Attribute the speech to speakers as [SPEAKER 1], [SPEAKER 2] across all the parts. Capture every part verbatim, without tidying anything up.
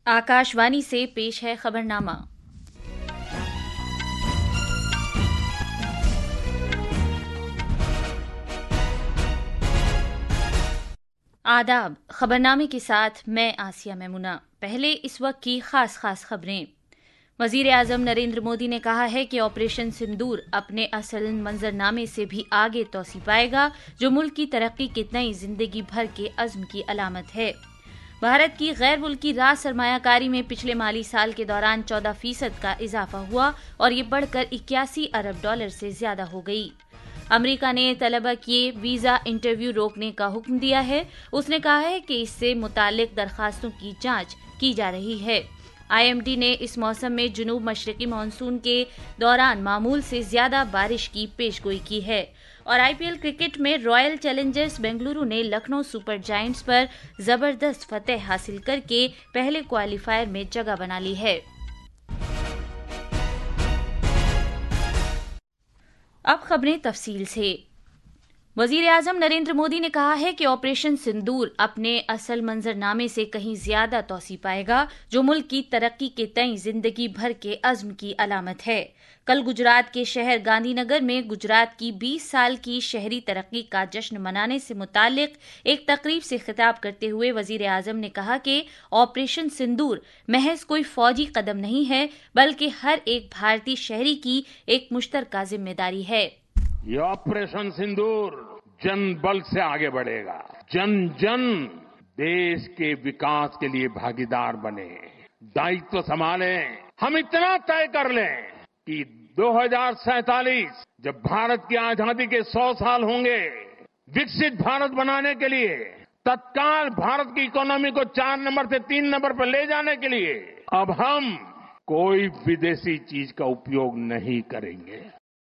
[SPEAKER 1] आकाशवाणी से पेश है खबरनामा। आदाब। खबरनामे के साथ मैं आसिया मैमुना। पहले इस वक्त की खास खास खबरें। वजीर आजम नरेंद्र मोदी ने कहा है कि ऑपरेशन सिंदूर अपने असल मंजरनामे से भी आगे तोसी पाएगा, जो मुल्क की तरक्की की नई जिंदगी भर के अज़्म की अलामत है। भारत की गैर मुल्की रास सरमायाकारी में पिछले माली साल के दौरान चौदह फीसद का इजाफा हुआ और ये बढ़कर इक्यासी अरब डॉलर से ज्यादा हो गई। अमेरिका ने तलबा के वीजा इंटरव्यू रोकने का हुक्म दिया है। उसने कहा है कि इससे मुतालिक दरखास्तों की जांच की जा रही है। आई एम डी ने इस मौसम में जुनूब मशरकी मानसून के दौरान मामूल से ज्यादा बारिश की पेशगोई की है। और आई पी एल क्रिकेट में रॉयल चैलेंजर्स बेंगलुरु ने लखनऊ सुपर जायंट्स पर जबरदस्त फतेह हासिल करके पहले क्वालीफायर में जगह बना ली है। अब खबरें तफसील से। वजीर आजम नरेंद्र मोदी ने कहा है कि ऑपरेशन सिंदूर अपने असल मंजरनामे से कहीं ज्यादा तोसी पाएगा, जो मुल्क की तरक्की के तई जिंदगी भर के अज़्म की अलामत है। कल गुजरात के शहर गांधीनगर में गुजरात की बीस साल की शहरी तरक्की का जश्न मनाने से मुतालिक एक तकरीब से खिताब करते हुए वजीर आजम ने कहा कि ऑपरेशन सिंदूर महज कोई फौजी कदम नहीं है, बल्कि हर एक भारतीय शहरी की एक मुश्तरका जिम्मेदारी है।
[SPEAKER 2] ये ऑपरेशन सिंदूर जन बल से आगे बढ़ेगा। जन जन देश के विकास के लिए भागीदार बने, दायित्व संभाले। हम इतना तय कर लें कि दो हजार सैंतालीस जब भारत की आजादी के सौ साल होंगे, विकसित भारत बनाने के लिए, तत्काल भारत की इकोनॉमी को चार नंबर से तीन नंबर पर ले जाने के लिए अब हम कोई विदेशी चीज का उपयोग नहीं करेंगे।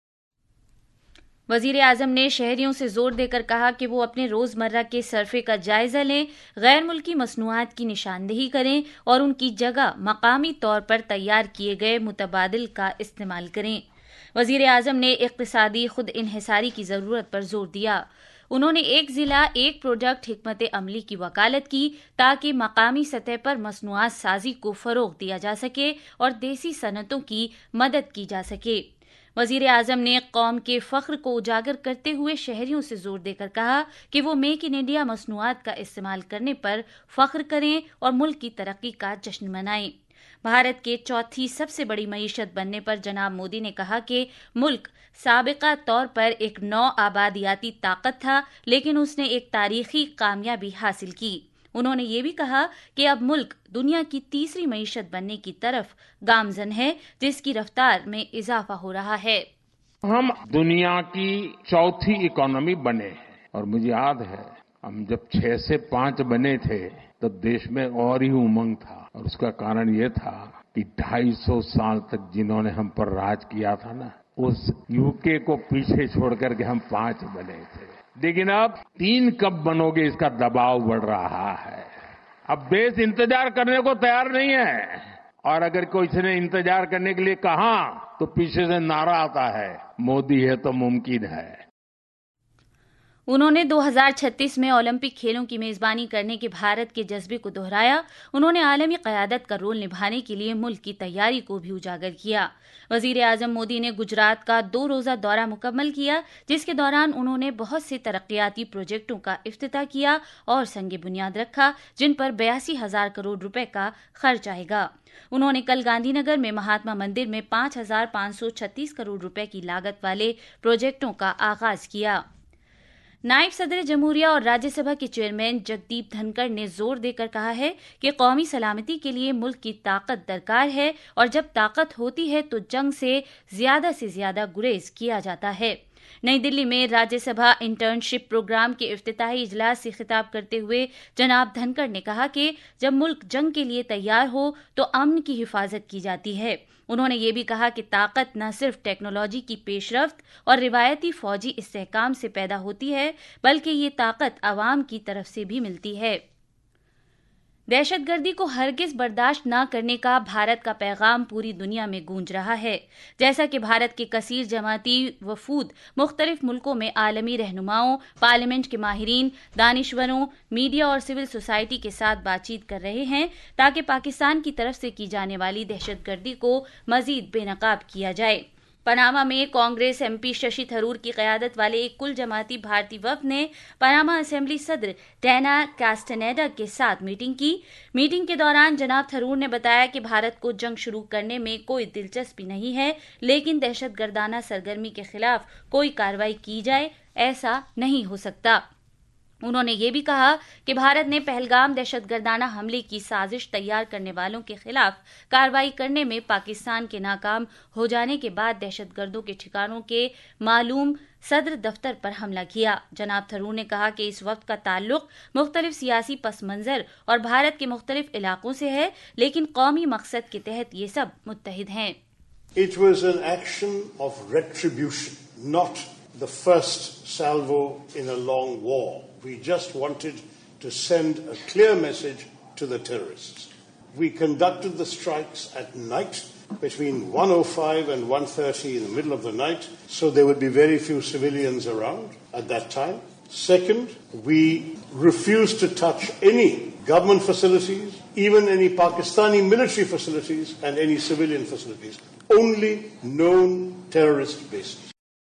[SPEAKER 1] वजीर आजम ने शहरियों से जोर देकर कहा कि वो अपने रोजमर्रा के सरफे का जायजा लें, गैर मुल्की मसनूआत की निशानदेही करें और उनकी जगह मकामी तौर पर तैयार किए गए मुतबादिल का इस्तेमाल करें। वजीर आजम ने इक्तिसादी खुद इन्हिसारी की जरूरत पर जोर दिया। उन्होंने एक जिला एक प्रोजेक्ट हिकमत अमली की वकालत की ताकि मकामी सतह पर मसनूआत साजी को फरोग दिया जा सके और देसी सनतों की मदद की जा सके। वजीर आजम ने कौम के फख्र को उजागर करते हुए शहरियों से जोर देकर कहा कि वो मेक इन इंडिया मसनूआत का इस्तेमाल करने पर फख्र करें और मुल्क की तरक्की का जश्न मनाएं। भारत के चौथी सबसे बड़ी मईशत बनने पर जनाब मोदी ने कहा कि मुल्क साबिका तौर पर एक नौ आबादियाती ताकत था, लेकिन उसने एक तारीखी कामयाबी हासिल की। उन्होंने ये भी कहा कि अब मुल्क दुनिया की तीसरी मईशत बनने की तरफ गामजन है, जिसकी रफ्तार में इजाफा हो रहा है।
[SPEAKER 2] हम दुनिया की चौथी इकोनॉमी बने और मुझे याद है हम जब छह से पांच बने थे तब देश में और ही उमंग था, और उसका कारण ये था कि ढाई सौ साल तक जिन्होंने हम पर राज किया था ना, उस यूके को पीछे छोड़ करके हम पांच बने थे। लेकिन अब तीन कब बनोगे इसका दबाव बढ़ रहा है। अब देश इंतजार करने को तैयार नहीं है, और अगर कोई ने इंतजार करने के लिए कहा तो पीछे से नारा आता है, मोदी है तो मुमकिन है।
[SPEAKER 1] उन्होंने दो हजार छत्तीस में ओलंपिक खेलों की मेजबानी करने के भारत के जज्बे को दोहराया। उन्होंने आलमी क़यादत का रोल निभाने के लिए मुल्क की तैयारी को भी उजागर किया। वजीर आजम मोदी ने गुजरात का दो रोजा दौरा मुकम्मल किया, जिसके दौरान उन्होंने बहुत से तरक्याती प्रोजेक्टों का इफ्तिताह किया और संगे बुनियाद रखा, जिन पर बयासी हजार करोड़ रुपए का खर्च आएगा। उन्होंने कल गांधीनगर में महात्मा मंदिर में पांच हजार पांच सौ छत्तीस करोड़ रुपए की लागत वाले प्रोजेक्टों का आगाज किया। नायब सदर जमहूरिया और राज्यसभा के चेयरमैन जगदीप धनखड़ ने जोर देकर कहा है कि कौमी सलामती के लिए मुल्क की ताकत दरकार है, और जब ताकत होती है तो जंग से ज्यादा से ज्यादा गुरेज किया जाता है। नई दिल्ली में राज्यसभा इंटर्नशिप प्रोग्राम के इफ्तिताही इजलास से खिताब करते हुए जनाब धनखड़ ने कहा कि जब मुल्क जंग के लिए तैयार हो तो अमन की हिफाजत की जाती है। उन्होंने ये भी कहा कि ताकत न सिर्फ टेक्नोलॉजी की पेशरफ्त और रिवायती फौजी इस्तेहकाम से पैदा होती है, बल्कि ये ताकत अवाम की तरफ से भी मिलती है। دہشت گردی کو ہرگز برداشت نہ کرنے کا بھارت کا پیغام پوری دنیا میں گونج رہا ہے، جیسا کہ بھارت کے کثیر جماعتی وفود مختلف ملکوں میں عالمی رہنماؤں، پارلیمنٹ کے ماہرین، دانشوروں، میڈیا اور سول سوسائٹی کے ساتھ بات چیت کر رہے ہیں تاکہ پاکستان کی طرف سے کی جانے والی دہشت گردی کو مزید بے نقاب کیا جائے۔ پاناما میں کانگریس ایم پی ششی تھرور کی قیادت والے ایک کل جماعتی بھارتی وفد نے پاناما اسمبلی صدر ڈینا کاسٹنیڈا کے ساتھ میٹنگ کی۔ میٹنگ کے دوران جناب تھرور نے بتایا کہ بھارت کو جنگ شروع کرنے میں کوئی دلچسپی نہیں ہے، لیکن دہشت گردانہ سرگرمی کے خلاف کوئی کارروائی کی جائے، ایسا نہیں ہو سکتا۔ انہوں نے یہ بھی کہا کہ بھارت نے پہلگام دہشت گردانہ حملے کی سازش تیار کرنے والوں کے خلاف کارروائی کرنے میں پاکستان کے ناکام ہو جانے کے بعد دہشت گردوں کے ٹھکانوں کے معلوم صدر دفتر پر حملہ کیا۔ جناب تھرور نے کہا کہ اس وقت کا تعلق مختلف سیاسی پس منظر اور بھارت کے مختلف علاقوں سے ہے، لیکن قومی مقصد کے تحت یہ سب متحد ہیں۔
[SPEAKER 3] It was an action of retribution, not the first salvo in a long war. We just wanted to send a clear message to the terrorists. We conducted the strikes at night between one oh five and one thirty in the middle of the night, so there would be very few civilians around at that time. Second, we refused to touch any government facilities, even any Pakistani military facilities and any civilian facilities. Only known terrorist bases.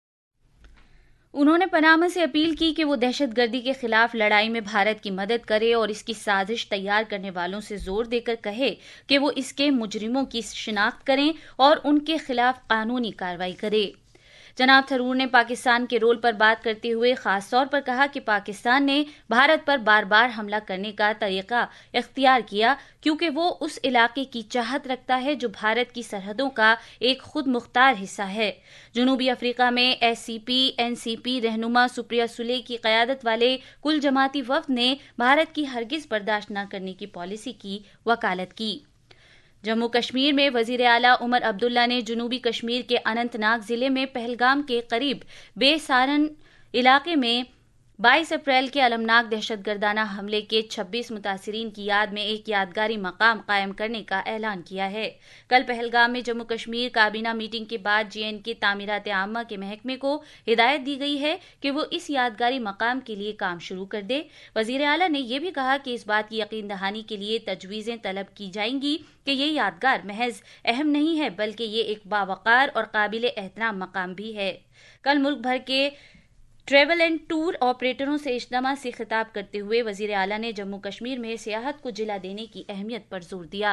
[SPEAKER 1] انہوں نے Panama سے appeal کی کہ وہ دہشت گردی کے خلاف لڑائی میں بھارت کی مدد کرے اور اس کی سازش تیار کرنے والوں سے زور دے کر کہے کہ وہ اس کے مجرموں کی شناخت کریں اور ان کے خلاف قانونی کارروائی کرے۔ جناب تھرور نے پاکستان کے رول پر بات کرتے ہوئے خاص طور پر کہا کہ پاکستان نے بھارت پر بار بار حملہ کرنے کا طریقہ اختیار کیا کیونکہ وہ اس علاقے کی چاہت رکھتا ہے جو بھارت کی سرحدوں کا ایک خود مختار حصہ ہے۔ جنوبی افریقہ میں ایس سی پی این سی پی رہنما سپریا سولے کی قیادت والے کل جماعتی وفد نے بھارت کی ہرگز برداشت نہ کرنے کی پالیسی کی وکالت کی۔ جموں کشمیر میں وزیر اعلیٰ عمر عبداللہ نے جنوبی کشمیر کے اننت ناگ ضلع میں پہلگام کے قریب بے سارن علاقے میں بائیس اپریل کے المناک دہشت گردانہ حملے کے چھبیس متاثرین کی یاد میں ایک یادگاری مقام قائم کرنے کا اعلان کیا ہے۔ کل پہلگام میں جموں کشمیر کابینہ میٹنگ کے بعد جے اینڈ کے تعمیرات عامہ کے محکمے کو ہدایت دی گئی ہے کہ وہ اس یادگاری مقام کے لیے کام شروع کر دے۔ وزیر اعلیٰ نے یہ بھی کہا کہ اس بات کی یقین دہانی کے لیے تجویزیں طلب کی جائیں گی کہ یہ یادگار محض اہم نہیں ہے بلکہ یہ ایک باوقار اور قابل احترام مقام بھی ہے۔ کل ملک بھر کے ٹریول اینڈ ٹور آپریٹروں سے اجتماع سے خطاب کرتے ہوئے وزیر اعلیٰ نے جموں کشمیر میں سیاحت کو جلا دینے کی اہمیت پر زور دیا۔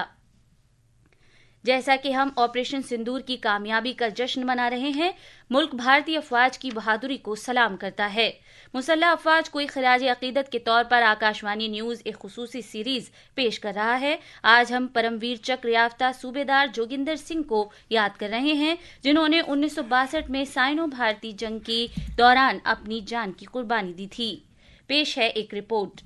[SPEAKER 1] جیسا کہ ہم آپریشن سندور کی کامیابی کا جشن منا رہے ہیں، ملک بھارتی افواج کی بہادری کو سلام کرتا ہے۔ مسلح افواج کو ایک خراج عقیدت کے طور پر آکاشوانی نیوز ایک خصوصی سیریز پیش کر رہا ہے۔ آج ہم پرم ویر چکر یافتہ صوبیدار جوگندر سنگھ کو یاد کر رہے ہیں جنہوں نے انیس سو باسٹھ میں سائنو بھارتی جنگ کی دوران اپنی جان کی قربانی دی تھی۔ پیش ہے ایک رپورٹ۔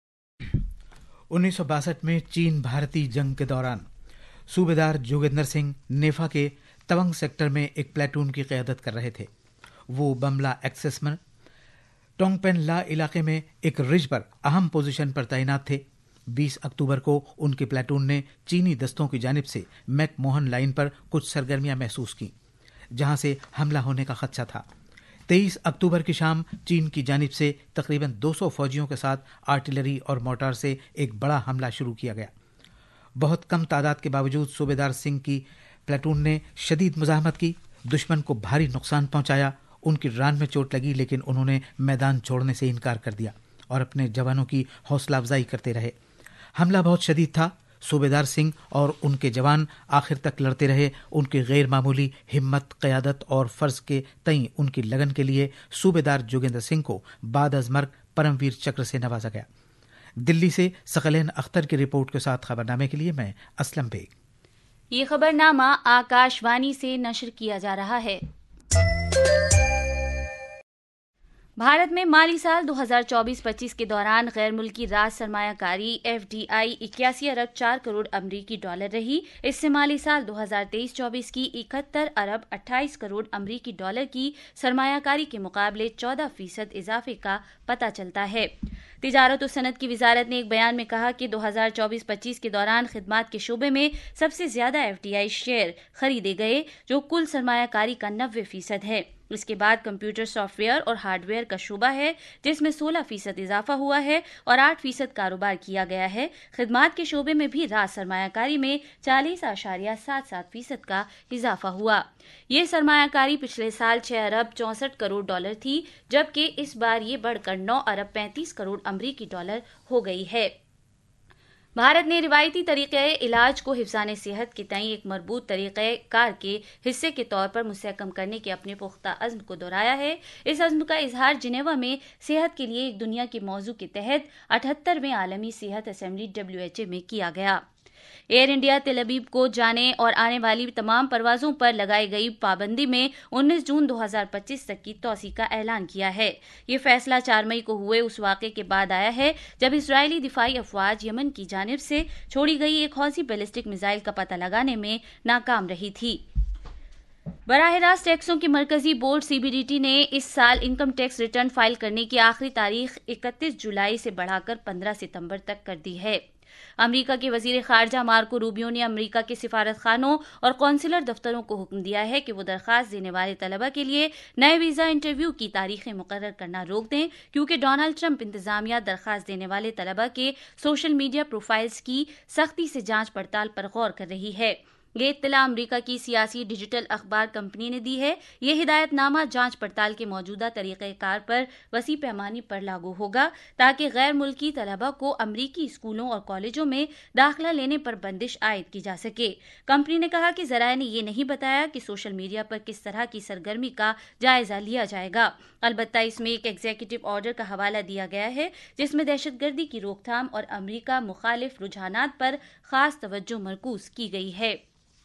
[SPEAKER 4] انیس سو باسٹھ میں چین بھارتی جنگ کے دوران صوبیدار جوگندر سنگھ نیفا کے تونگ سیکٹر میں ایک پلاٹون کی قیادت کر رہے تھے۔ وہ بملا ایکسس میں ٹونگ پین لا علاقے میں ایک رج پر اہم پوزیشن پر تعینات تھے۔ بیس اکتوبر کو ان کے پلاٹون نے چینی دستوں کی جانب سے میک موہن لائن پر کچھ سرگرمیاں محسوس کی جہاں سے حملہ ہونے کا خدشہ تھا۔ تیئیس اکتوبر کی شام چین کی جانب سے تقریباً دو سو فوجیوں کے ساتھ آرٹلری اور موٹار سے ایک بڑا حملہ شروع کیا گیا۔ بہت کم تعداد کے باوجود صوبیدار سنگھ کی پلاٹون نے شدید مزاحمت کی، دشمن کو بھاری نقصان پہنچایا۔ ان کی ران میں چوٹ لگی لیکن انہوں نے میدان چھوڑنے سے انکار کر دیا اور اپنے جوانوں کی حوصلہ افزائی کرتے رہے۔ حملہ بہت شدید تھا۔ صوبیدار سنگھ اور ان کے جوان آخر تک لڑتے رہے۔ ان کی غیر معمولی ہمت، قیادت اور فرض کے تئیں ان کی لگن کے لیے صوبیدار جوگندر سنگھ کو بعد از مرگ پرم ویر چکر سے نوازا گیا۔ دلی سے ثقلین اختر کی رپورٹ کے ساتھ خبرنامے کے لیے میں اسلم بیگ۔
[SPEAKER 1] یہ خبرنامہ آکاشوانی سے نشر کیا جا رہا ہے۔ بھارت میں مالی سال دو ہزار چوبیس پچیس کے دوران غیر ملکی راز سرمایہ کاری ایف ڈی آئی اکیاسی ارب چار کروڑ امریکی ڈالر رہی۔ اس سے مالی سال دو ہزار تیئیس چوبیس کی اکہتر ارب اٹھائیس کروڑ امریکی ڈالر کی سرمایہ کاری کے مقابلے چودہ فیصد اضافے کا پتہ چلتا ہے۔ تجارت و صنعت کی وزارت نے ایک بیان میں کہا کہ دو ہزار چوبیس پچیس کے دوران خدمات کے شعبے میں سب سے زیادہ ایف ڈی آئی شیئر خریدے گئے، جو کل سرمایہ کاری کا نوے فیصد ہے۔ اس کے بعد کمپیوٹر سافٹ ویئر اور ہارڈ ویئر کا شعبہ ہے، جس میں سولہ فیصد اضافہ ہوا ہے اور آٹھ فیصد کاروبار کیا گیا ہے۔ خدمات کے شعبے میں بھی راز سرمایہ کاری میں چالیس اشاریہ سات سات فیصد کا اضافہ ہوا۔ یہ سرمایہ کاری پچھلے سال چھ ارب چونسٹھ کروڑ ڈالر تھی، جبکہ اس بار یہ بڑھ کر نو ارب پینتیس کروڑ امریکی ڈالر ہو گئی ہے۔ بھارت نے روایتی طریقہ علاج کو حفظان صحت کے تئیں ایک مربوط طریقہ کار کے حصے کے طور پر مستحکم کرنے کے اپنے پختہ عزم کو دہرایا ہے۔ اس عزم کا اظہار جنیوا میں صحت کے لیے ایک دنیا کے موضوع کے تحت اٹھہترویں عالمی صحت اسمبلی ڈبلیو ایچ اے میں کیا گیا۔ ایئر انڈیا تل ابیب کو جانے اور آنے والی تمام پروازوں پر لگائی گئی پابندی میں انیس جون دو ہزار پچیس تک کی توسیع کا اعلان کیا ہے۔ یہ فیصلہ چار مئی کو ہوئے اس واقعے کے بعد آیا ہے جب اسرائیلی دفاعی افواج یمن کی جانب سے چھوڑی گئی ایک حوثی بیلسٹک میزائل کا پتہ لگانے میں ناکام رہی تھی۔ براہ راست ٹیکسوں کی مرکزی board C B D T نے اس سال انکم ٹیکس ریٹرن فائل کرنے کی آخری تاریخ اکتیس جولائی سے بڑھا کر پندرہ ستمبر تک کر دی ہے۔ امریکہ کے وزیر خارجہ مارکو روبیو نے امریکہ کے سفارت خانوں اور قونصلر دفتروں کو حکم دیا ہے کہ وہ درخواست دینے والے طلبہ کے لیے نئے ویزا انٹرویو کی تاریخیں مقرر کرنا روک دیں، کیونکہ ڈونلڈ ٹرمپ انتظامیہ درخواست دینے والے طلبہ کے سوشل میڈیا پروفائلز کی سختی سے جانچ پڑتال پر غور کر رہی ہے۔ یہ اطلاع امریکہ کی سیاسی ڈیجیٹل اخبار کمپنی نے دی ہے۔ یہ ہدایت نامہ جانچ پڑتال کے موجودہ طریقہ کار پر وسیع پیمانے پر لاگو ہوگا تاکہ غیر ملکی طلبہ کو امریکی اسکولوں اور کالجوں میں داخلہ لینے پر بندش عائد کی جا سکے۔ کمپنی نے کہا کہ ذرائع نے یہ نہیں بتایا کہ سوشل میڈیا پر کس طرح کی سرگرمی کا جائزہ لیا جائے گا، البتہ اس میں ایک ایگزیکٹو آرڈر کا حوالہ دیا گیا ہے جس میں دہشت گردی کی روک تھام اور امریکہ مخالف رجحانات پر خاص توجہ مرکوز کی گئی ہے۔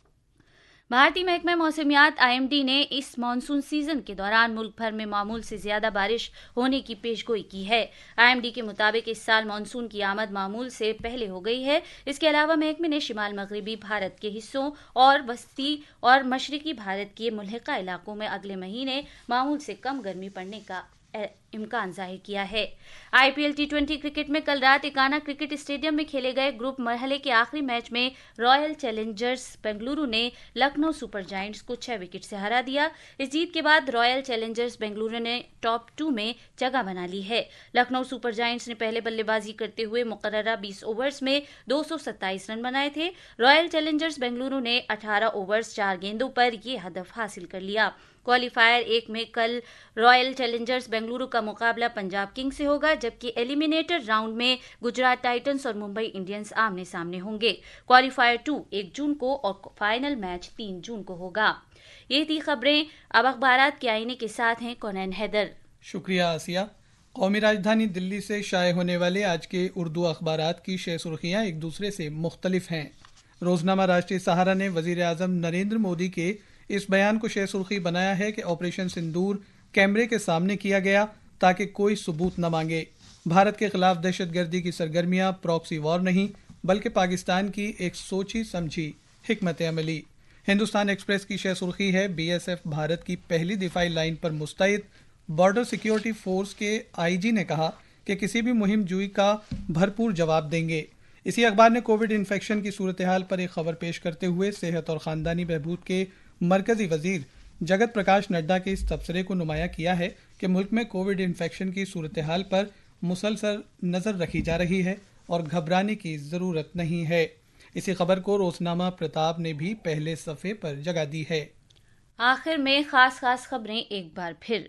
[SPEAKER 1] بھارتی محکمہ موسمیات آئی ایم ڈی نے اس مانسون سیزن کے دوران ملک بھر میں معمول سے زیادہ بارش ہونے کی پیش گوئی کی ہے۔ آئی ایم ڈی کے مطابق اس سال مانسون کی آمد معمول سے پہلے ہو گئی ہے۔ اس کے علاوہ محکمے نے شمال مغربی بھارت کے حصوں اور وسطی اور مشرقی بھارت کے ملحقہ علاقوں میں اگلے مہینے معمول سے کم گرمی پڑنے کا امکان ظاہر کیا ہے۔ I P L T twenty cricket میں کل رات ایکانا کرکٹ اسٹیڈیم میں کھیلے گئے گروپ مرحلے کے آخری میچ میں رائل چیلنجرز بنگلورو نے لکھنؤ سپر جائنٹس کو چھ وکٹ سے ہرا دیا۔ اس جیت کے بعد رائل چیلنجرز بنگلورو نے ٹاپ ٹو میں جگہ بنا لی ہے۔ لکھنؤ سپر جائنٹس نے پہلے بلے بازی کرتے ہوئے مقررہ بیس اوورز میں دو سو ستائیس رن بنائے تھے۔ رائل چیلنجرز بنگلورو نے اٹھارہ اوورز چار گیندوں پر یہ ہدف حاصل کر لیا۔ کوالیفائر ایک میں کل رائل چیلنجرز بنگلورو کا مقابلہ پنجاب کنگ سے ہوگا، جبکہ ایلیمینیٹر راؤنڈ میں گجرات ٹائٹنز اور ممبئی انڈینز آمنے سامنے ہوں گے۔ کوالیفائر ٹو ایک جون کو اور فائنل میچ تین جون کو ہوگا۔ یہ تھی خبریں۔ اب اخبارات کے آئینے کے ساتھ ہیں کونین حیدر۔
[SPEAKER 5] شکریہ آسیہ۔ قومی راجدھانی دلی سے شائع ہونے والے آج کے اردو اخبارات کی شہ سرخیاں ایک دوسرے سے مختلف ہیں۔ روزنامہ راشٹریہ سہارا نے وزیر اعظم نریندر مودی کے اس بیان کو شہ سرخی بنایا ہے کہ آپریشن سندور کیمرے کے سامنے کیا گیا تاکہ کوئی ثبوت نہ مانگے۔ بھارت کے خلاف دہشت گردی کی سرگرمیاں پراکسی وار نہیں بلکہ پاکستان کی ایک سوچی سمجھی حکمت عملی۔ ہندوستان ایکسپریس کی شہ سرخی ہے بی ایس ایف بھارت کی پہلی دفاعی لائن پر مستعد۔ بارڈر سیکیورٹی فورس کے آئی جی نے کہا کہ کسی بھی مہم جوئی کا بھرپور جواب دیں گے۔ اسی اخبار نے کووڈ انفیکشن کی صورتحال پر ایک خبر پیش کرتے ہوئے صحت اور خاندانی بہبود کے مرکزی وزیر جگت پرکاش نڈا کے اس تبصرے کو نمایاں کیا ہے کہ ملک میں کووڈ انفیکشن کی صورتحال پر مسلسل نظر رکھی جا رہی ہے اور گھبرانے کی ضرورت نہیں ہے۔ اسی خبر کو روزنامہ پرتاپ نے بھی پہلے صفحے پر جگہ دی ہے۔
[SPEAKER 1] آخر میں خاص خاص خبریں ایک بار پھر۔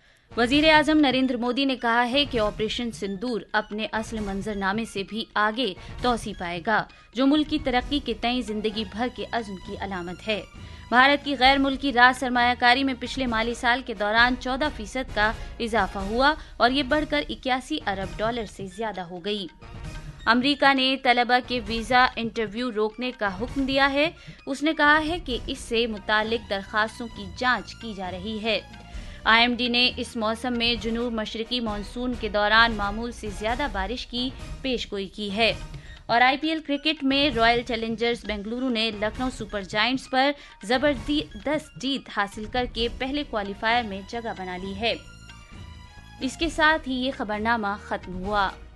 [SPEAKER 1] وزیر اعظم نریندر مودی نے کہا ہے کہ آپریشن سندور اپنے اصل منظر نامے سے بھی آگے توسیع پائے گا، جو ملک کی ترقی کے تئیں زندگی بھر کے عزم کی علامت ہے۔ بھارت کی غیر ملکی راز سرمایہ کاری میں پچھلے مالی سال کے دوران چودہ فیصد کا اضافہ ہوا اور یہ بڑھ کر اکیاسی ارب ڈالر سے زیادہ ہو گئی۔ امریکہ نے طلبہ کے ویزا انٹرویو روکنے کا حکم دیا ہے۔ اس نے کہا ہے کہ اس سے متعلق درخواستوں کی جانچ کی جا رہی ہے۔ آئی ایم ڈی نے اس موسم میں جنوب مشرقی مانسون کے دوران معمول سے زیادہ بارش کی پیش گوئی کی ہے۔ اور آئی پی ایل کرکٹ میں رائل چیلنجرز بنگلورو نے لکھنؤ سپر جائنٹس پر زبردست جیت حاصل کر کے پہلے کوالیفائر میں جگہ بنا لی ہے۔ اس کے ساتھ ہی یہ خبرنامہ ختم ہوا۔